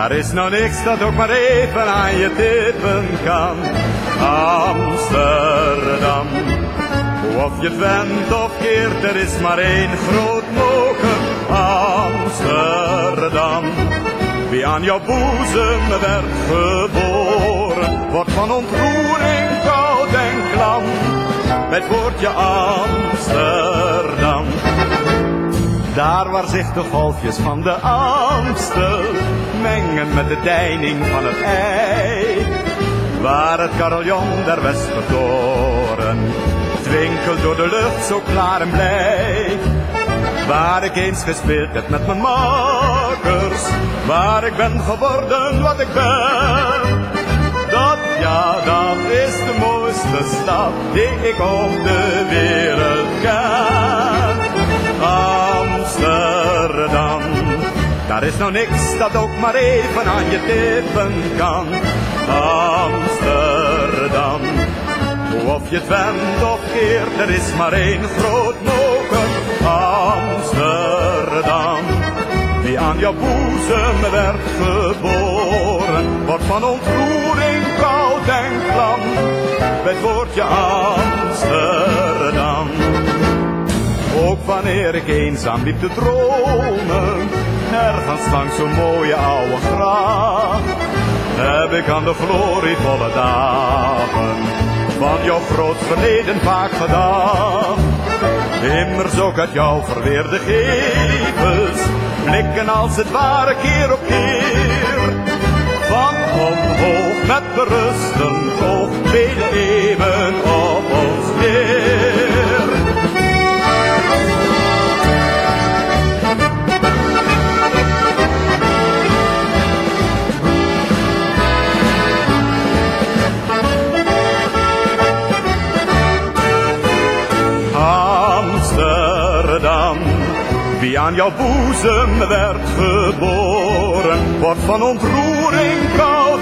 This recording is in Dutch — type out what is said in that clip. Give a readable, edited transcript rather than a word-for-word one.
Daar is nou niks dat ook maar even aan je tippen kan. Amsterdam, of je het wendt of keert, er is maar één groot mogen. Amsterdam, wie aan jouw boezem werd geboren, wordt van ontroering koud en klam bij het woordje Amsterdam. Daar waar zich de golfjes van de Amstel mengen met de deining van het IJ, waar het carillon der Westertoren twinkelt door de lucht zo klaar en blij, waar ik eens gespeeld heb met mijn makkers, waar ik ben geworden wat ik ben. Dat is de mooiste stad die ik op de wereld ken. Amsterdam, daar is nou niks dat ook maar even aan je tippen kan. Amsterdam, of je het wendt of keert, er is maar één groot mogen. Amsterdam, wie aan jouw boezem werd geboren, wordt van ontroering koud en klam bij het woordje Amsterdam. Ook wanneer ik eenzaam liep te dromen, ergens langs zo'n mooie oude gracht, heb ik aan de glorievolle dagen van jouw groot verleden vaak gedacht. Immers ook uit jouw verweerde gevels blikken als het ware keer op keer van omhoog met berustend oog vele eeuwen op ons neer. Amsterdam, wie aan jouw boezem werd geboren, wordt van ontroering koud